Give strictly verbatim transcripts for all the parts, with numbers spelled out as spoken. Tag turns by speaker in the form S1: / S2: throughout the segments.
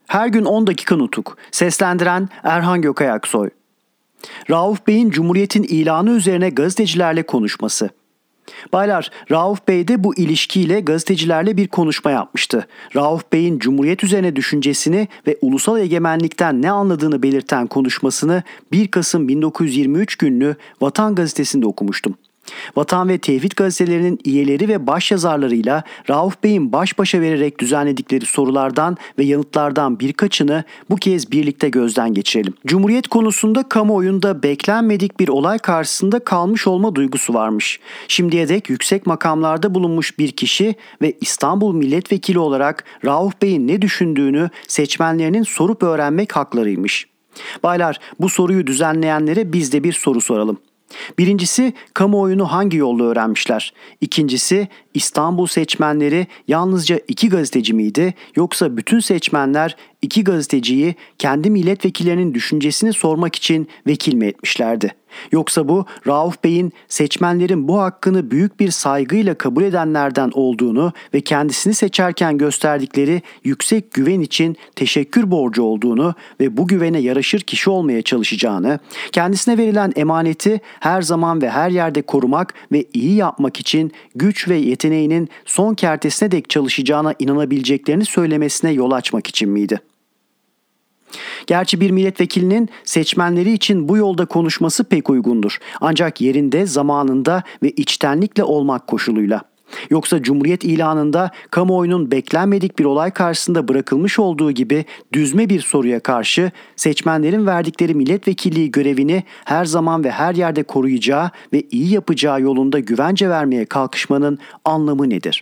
S1: Her gün on dakika nutuk. Seslendiren Erhan Gökayaksoy. Rauf Bey'in Cumhuriyet'in ilanı üzerine gazetecilerle konuşması. Baylar, Rauf Bey de bu ilişkiyle gazetecilerle bir konuşma yapmıştı. Rauf Bey'in Cumhuriyet üzerine düşüncesini ve ulusal egemenlikten ne anladığını belirten konuşmasını bir Kasım bin dokuz yüz yirmi üç günlü Vatan Gazetesi'nde okumuştum. Vatan ve Tevhid gazetelerinin üyeleri ve başyazarlarıyla Rauf Bey'in baş başa vererek düzenledikleri sorulardan ve yanıtlardan birkaçını bu kez birlikte gözden geçirelim. Cumhuriyet konusunda kamuoyunda beklenmedik bir olay karşısında kalmış olma duygusu varmış. Şimdiye dek yüksek makamlarda bulunmuş bir kişi ve İstanbul milletvekili olarak Rauf Bey'in ne düşündüğünü seçmenlerinin sorup öğrenmek haklarıymış. Baylar, bu soruyu düzenleyenlere biz de bir soru soralım. Birincisi, kamuoyunu hangi yolla öğrenmişler? İkincisi, İstanbul seçmenleri yalnızca iki gazeteci miydi, yoksa bütün seçmenler iki gazeteciyi kendi milletvekillerinin düşüncesini sormak için vekil mi etmişlerdi? Yoksa bu Rauf Bey'in seçmenlerin bu hakkını büyük bir saygıyla kabul edenlerden olduğunu ve kendisini seçerken gösterdikleri yüksek güven için teşekkür borcu olduğunu ve bu güvene yaraşır kişi olmaya çalışacağını, kendisine verilen emaneti her zaman ve her yerde korumak ve iyi yapmak için güç ve yeteneğinin son kertesine dek çalışacağına inanabileceklerini söylemesine yol açmak için miydi? Gerçi bir milletvekilinin seçmenleri için bu yolda konuşması pek uygundur. Ancak yerinde, zamanında ve içtenlikle olmak koşuluyla. Yoksa Cumhuriyet ilanında kamuoyunun beklenmedik bir olay karşısında bırakılmış olduğu gibi düzme bir soruya karşı seçmenlerin verdikleri milletvekilliği görevini her zaman ve her yerde koruyacağı ve iyi yapacağı yolunda güvence vermeye kalkışmanın anlamı nedir?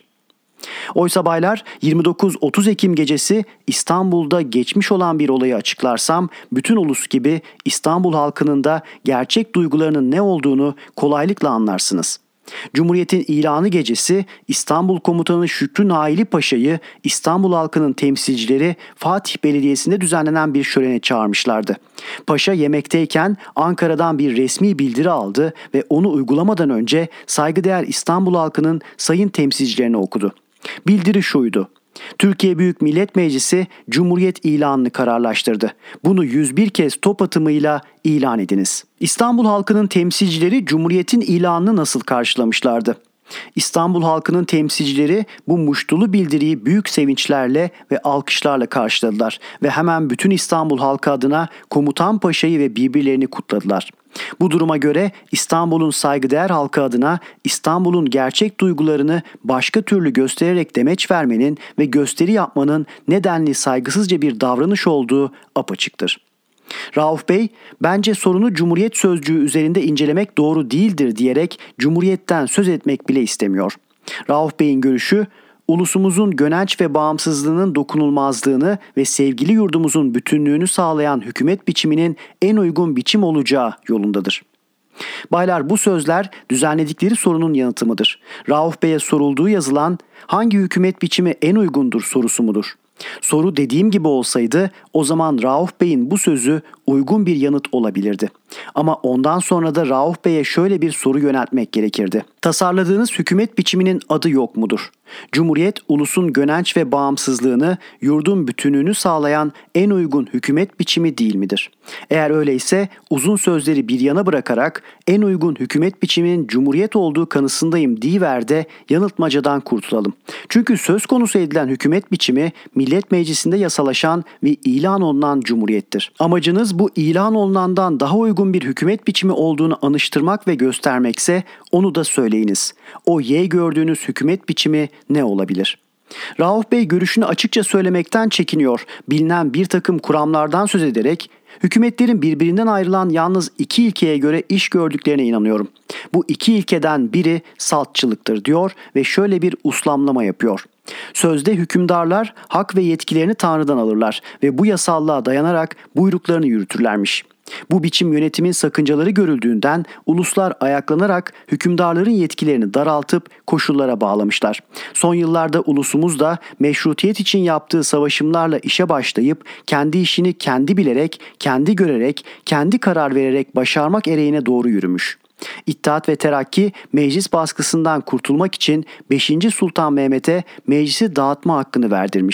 S1: Oysa baylar, yirmi dokuz otuz Ekim gecesi İstanbul'da geçmiş olan bir olayı açıklarsam bütün ulus gibi İstanbul halkının da gerçek duygularının ne olduğunu kolaylıkla anlarsınız. Cumhuriyet'in ilanı gecesi İstanbul Komutanı Şükrü Naili Paşa'yı İstanbul halkının temsilcileri Fatih Belediyesi'nde düzenlenen bir şölene çağırmışlardı. Paşa yemekteyken Ankara'dan bir resmi bildiri aldı ve onu uygulamadan önce saygıdeğer İstanbul halkının sayın temsilcilerine okudu. Bildiri şuydu: Türkiye Büyük Millet Meclisi Cumhuriyet ilanını kararlaştırdı. Bunu yüz bir kez top atımıyla ilan ediniz. İstanbul halkının temsilcileri Cumhuriyet'in ilanını nasıl karşılamışlardı? İstanbul halkının temsilcileri bu muştulu bildiriyi büyük sevinçlerle ve alkışlarla karşıladılar ve hemen bütün İstanbul halkı adına Komutan Paşa'yı ve birbirlerini kutladılar. Bu duruma göre İstanbul'un saygıdeğer halkı adına İstanbul'un gerçek duygularını başka türlü göstererek demeç vermenin ve gösteri yapmanın nedenli saygısızca bir davranış olduğu apaçıktır. Rauf Bey, bence sorunu Cumhuriyet sözcüğü üzerinde incelemek doğru değildir diyerek Cumhuriyet'ten söz etmek bile istemiyor. Rauf Bey'in görüşü, ulusumuzun gönenç ve bağımsızlığının dokunulmazlığını ve sevgili yurdumuzun bütünlüğünü sağlayan hükümet biçiminin en uygun biçim olacağı yolundadır. Baylar, bu sözler düzenledikleri sorunun yanıtımıdır. Rauf Bey'e sorulduğu yazılan hangi hükümet biçimi en uygundur sorusu mudur? Soru dediğim gibi olsaydı o zaman Rauf Bey'in bu sözü uygun bir yanıt olabilirdi. Ama ondan sonra da Rauf Bey'e şöyle bir soru yöneltmek gerekirdi. Tasarladığınız hükümet biçiminin adı yok mudur? Cumhuriyet, ulusun gönenç ve bağımsızlığını, yurdun bütünlüğünü sağlayan en uygun hükümet biçimi değil midir? Eğer öyleyse uzun sözleri bir yana bırakarak en uygun hükümet biçiminin Cumhuriyet olduğu kanısındayım deyiver de yanıltmacadan kurtulalım. Çünkü söz konusu edilen hükümet biçimi Millet Meclisi'nde yasalaşan ve ilan olunan Cumhuriyettir. Amacınız bu ilan olunandan daha uygun bir hükümet biçimi olduğunu anıştırmak ve göstermekse onu da söyleyiniz. O Y gördüğünüz hükümet biçimi ne olabilir? Rauf Bey görüşünü açıkça söylemekten çekiniyor. Bilinen bir takım kuramlardan söz ederek hükümetlerin birbirinden ayrılan yalnız iki ilkeye göre iş gördüklerine inanıyorum. Bu iki ilkeden biri saltçılıktır diyor ve şöyle bir uslamlama yapıyor. Sözde hükümdarlar hak ve yetkilerini Tanrı'dan alırlar ve bu yasallığa dayanarak buyruklarını yürütürlermiş. Bu biçim yönetimin sakıncaları görüldüğünden uluslar ayaklanarak hükümdarların yetkilerini daraltıp koşullara bağlamışlar. Son yıllarda ulusumuz da meşrutiyet için yaptığı savaşımlarla işe başlayıp kendi işini kendi bilerek, kendi görerek, kendi karar vererek başarmak ereğine doğru yürümüş. İttihat ve Terakki meclis baskısından kurtulmak için beşinci Sultan Mehmet'e meclisi dağıtma hakkını verdirmiş.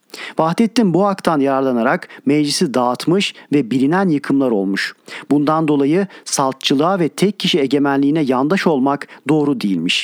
S1: Vahdettin bu haktan yararlanarak meclisi dağıtmış ve bilinen yıkımlar olmuş. Bundan dolayı saltçılığa ve tek kişi egemenliğine yandaş olmak doğru değilmiş.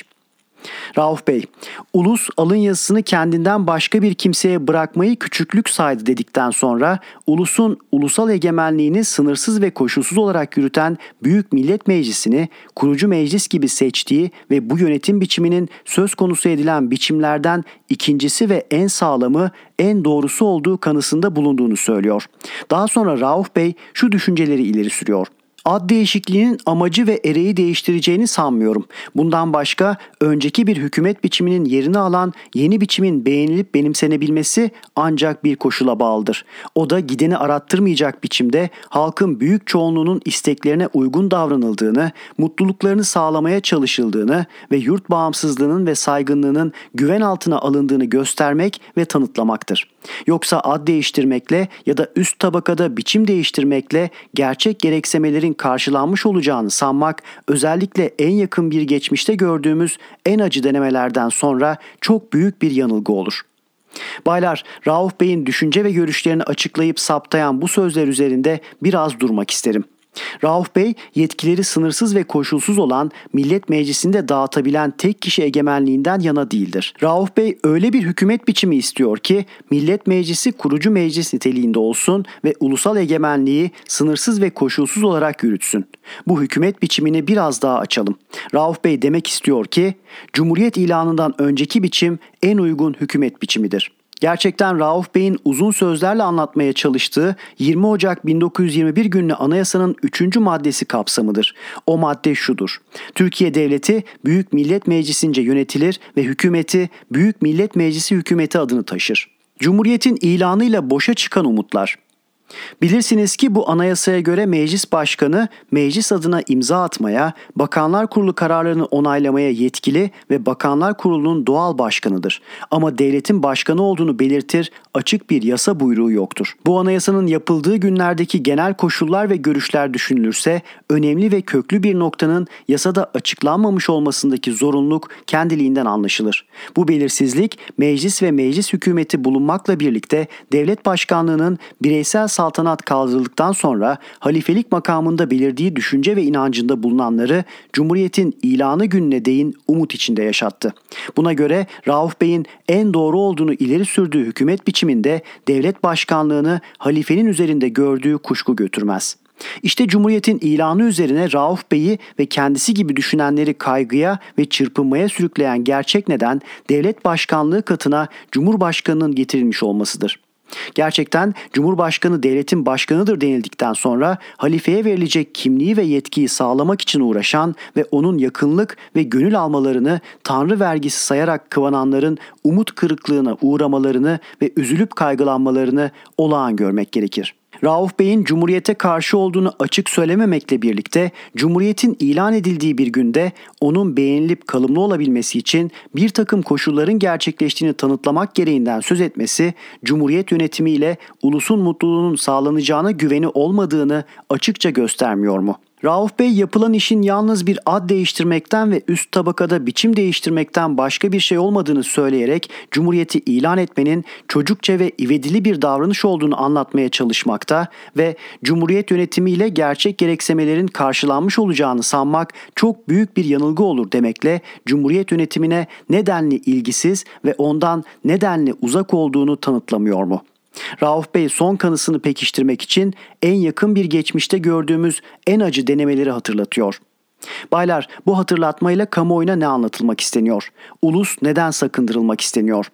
S1: Rauf Bey, ulus alın yazısını kendinden başka bir kimseye bırakmayı küçüklük saydı dedikten sonra ulusun ulusal egemenliğini sınırsız ve koşulsuz olarak yürüten Büyük Millet Meclisi'ni kurucu meclis gibi seçtiği ve bu yönetim biçiminin söz konusu edilen biçimlerden ikincisi ve en sağlamı, en doğrusu olduğu kanısında bulunduğunu söylüyor. Daha sonra Rauf Bey şu düşünceleri ileri sürüyor. Ad değişikliğinin amacı ve ereği değiştireceğini sanmıyorum. Bundan başka önceki bir hükümet biçiminin yerini alan yeni biçimin beğenilip benimsenebilmesi ancak bir koşula bağlıdır. O da gideni arattırmayacak biçimde halkın büyük çoğunluğunun isteklerine uygun davranıldığını, mutluluklarını sağlamaya çalışıldığını ve yurt bağımsızlığının ve saygınlığının güven altına alındığını göstermek ve tanıtlamaktır. Yoksa ad değiştirmekle ya da üst tabakada biçim değiştirmekle gerçek gereksemelerin karşılanmış olacağını sanmak, özellikle en yakın bir geçmişte gördüğümüz en acı denemelerden sonra çok büyük bir yanılgı olur. Baylar, Rauf Bey'in düşünce ve görüşlerini açıklayıp saptayan bu sözler üzerinde biraz durmak isterim. Rauf Bey, yetkileri sınırsız ve koşulsuz olan Millet Meclisi'nde dağıtabilen tek kişi egemenliğinden yana değildir. Rauf Bey öyle bir hükümet biçimi istiyor ki Millet Meclisi kurucu meclis niteliğinde olsun ve ulusal egemenliği sınırsız ve koşulsuz olarak yürütsün. Bu hükümet biçimini biraz daha açalım. Rauf Bey demek istiyor ki Cumhuriyet ilanından önceki biçim en uygun hükümet biçimidir. Gerçekten Rauf Bey'in uzun sözlerle anlatmaya çalıştığı yirmi Ocak bin dokuz yüz yirmi bir günlü anayasanın üçüncü maddesi kapsamıdır. O madde şudur: Türkiye Devleti Büyük Millet Meclisi'nce yönetilir ve hükümeti Büyük Millet Meclisi hükümeti adını taşır. Cumhuriyetin ilanıyla boşa çıkan umutlar. Bilirsiniz ki bu anayasaya göre meclis başkanı meclis adına imza atmaya, Bakanlar Kurulu kararlarını onaylamaya yetkili ve Bakanlar Kurulu'nun doğal başkanıdır. Ama devletin başkanı olduğunu belirtir, açık bir yasa buyruğu yoktur. Bu anayasanın yapıldığı günlerdeki genel koşullar ve görüşler düşünülürse önemli ve köklü bir noktanın yasada açıklanmamış olmasındaki zorunluluk kendiliğinden anlaşılır. Bu belirsizlik meclis ve meclis hükümeti bulunmakla birlikte devlet başkanlığının bireysel saltanat kaldırıldıktan sonra halifelik makamında belirdiği düşünce ve inancında bulunanları Cumhuriyet'in ilanı gününe değin umut içinde yaşattı. Buna göre Rauf Bey'in en doğru olduğunu ileri sürdüğü hükümet biçiminde devlet başkanlığını halifenin üzerinde gördüğü kuşku götürmez. İşte Cumhuriyet'in ilanı üzerine Rauf Bey'i ve kendisi gibi düşünenleri kaygıya ve çırpınmaya sürükleyen gerçek neden devlet başkanlığı katına Cumhurbaşkanı'nın getirilmiş olmasıdır. Gerçekten Cumhurbaşkanı devletin başkanıdır denildikten sonra halifeye verilecek kimliği ve yetkiyi sağlamak için uğraşan ve onun yakınlık ve gönül almalarını Tanrı vergisi sayarak kıvananların umut kırıklığına uğramalarını ve üzülüp kaygılanmalarını olağan görmek gerekir. Rauf Bey'in Cumhuriyet'e karşı olduğunu açık söylememekle birlikte Cumhuriyet'in ilan edildiği bir günde onun beğenilip kalımlı olabilmesi için bir takım koşulların gerçekleştiğini tanıtlamak gereğinden söz etmesi, Cumhuriyet yönetimiyle ulusun mutluluğunun sağlanacağına güveni olmadığını açıkça göstermiyor mu? Rauf Bey yapılan işin yalnız bir ad değiştirmekten ve üst tabakada biçim değiştirmekten başka bir şey olmadığını söyleyerek Cumhuriyeti ilan etmenin çocukça ve ivedili bir davranış olduğunu anlatmaya çalışmakta ve Cumhuriyet yönetimiyle gerçek gereksemelerin karşılanmış olacağını sanmak çok büyük bir yanılgı olur demekle Cumhuriyet yönetimine nedenli ilgisiz ve ondan nedenli uzak olduğunu tanıtlamıyor mu? Rauf Bey son kanısını pekiştirmek için en yakın bir geçmişte gördüğümüz en acı denemeleri hatırlatıyor. Baylar, bu hatırlatmayla kamuoyuna ne anlatılmak isteniyor? Ulus neden sakındırılmak isteniyor?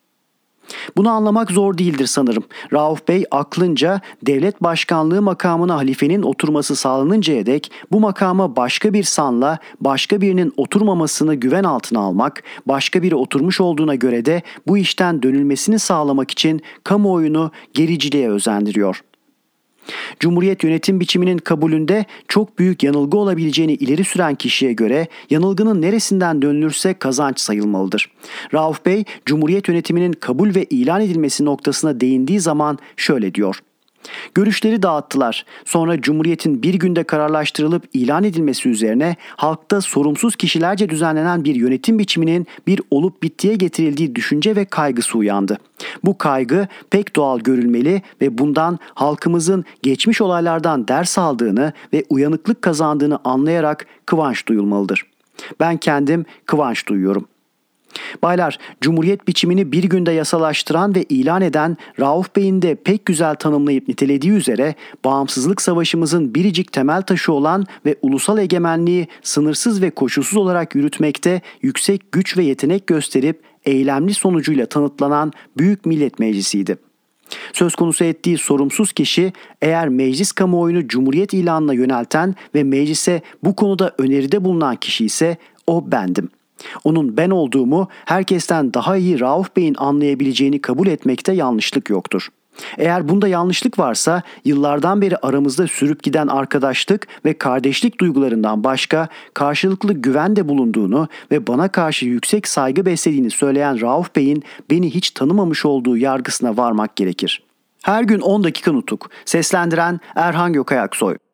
S1: Bunu anlamak zor değildir sanırım. Rauf Bey aklınca devlet başkanlığı makamına halifenin oturması sağlanıncaya dek bu makama başka bir sanla başka birinin oturmamasını güven altına almak, başka biri oturmuş olduğuna göre de bu işten dönülmesini sağlamak için kamuoyunu gericiliğe özendiriyor. Cumhuriyet yönetim biçiminin kabulünde çok büyük yanılgı olabileceğini ileri süren kişiye göre yanılgının neresinden dönülürse kazanç sayılmalıdır. Rauf Bey, Cumhuriyet yönetiminin kabul ve ilan edilmesi noktasına değindiği zaman şöyle diyor: Görüşleri dağıttılar. Sonra Cumhuriyet'in bir günde kararlaştırılıp ilan edilmesi üzerine halkta sorumsuz kişilerce düzenlenen bir yönetim biçiminin bir olup bittiye getirildiği düşünce ve kaygısı uyandı. Bu kaygı pek doğal görülmeli ve bundan halkımızın geçmiş olaylardan ders aldığını ve uyanıklık kazandığını anlayarak kıvanç duyulmalıdır. Ben kendim kıvanç duyuyorum. Baylar, Cumhuriyet biçimini bir günde yasalaştıran ve ilan eden Rauf Bey'in de pek güzel tanımlayıp nitelediği üzere bağımsızlık savaşımızın biricik temel taşı olan ve ulusal egemenliği sınırsız ve koşulsuz olarak yürütmekte yüksek güç ve yetenek gösterip eylemli sonucuyla tanıtlanan Büyük Millet Meclisi'ydi. Söz konusu ettiği sorumsuz kişi eğer meclis kamuoyunu Cumhuriyet ilanına yönelten ve meclise bu konuda öneride bulunan kişi ise o bendim. Onun ben olduğumu herkesten daha iyi Rauf Bey'in anlayabileceğini kabul etmekte yanlışlık yoktur. Eğer bunda yanlışlık varsa yıllardan beri aramızda sürüp giden arkadaşlık ve kardeşlik duygularından başka karşılıklı güven de bulunduğunu ve bana karşı yüksek saygı beslediğini söyleyen Rauf Bey'in beni hiç tanımamış olduğu yargısına varmak gerekir. Her gün on dakika nutuk. Seslendiren Erhan Gökayaksoy.